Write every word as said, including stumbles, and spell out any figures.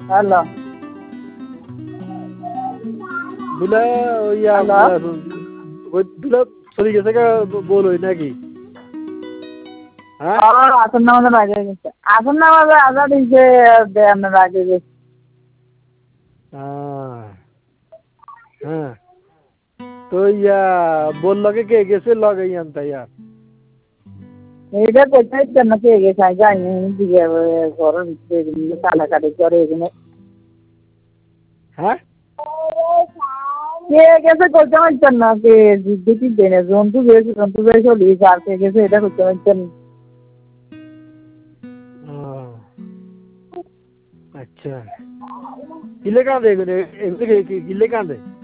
hello দুলা ওই ওই দুলা চলে গেছে কা বল ওই নাকি হ্যাঁ আসন নামাজের আগে গেছে আসন নামাজে আজাদ দিছে আপনার আগে গেছে হ্যাঁ তো ইয়া বললো কে কে গেছে লগে ইয়ান তাই আর এইটা কোথায় কেন কে গেছে যাইনি দিকে ঘরের ভিতরে তালা কাটি করে এখানে হ্যাঁ কে গেছে করতে পারছেন না কে দেখি দেনে জন্তু গেছে জন্তু গেছে চলিয়েছে আর কে গেছে এটা করতে পারছেন अच्छा किले कहाँ दे एगुने एगुने किले कहाँ दे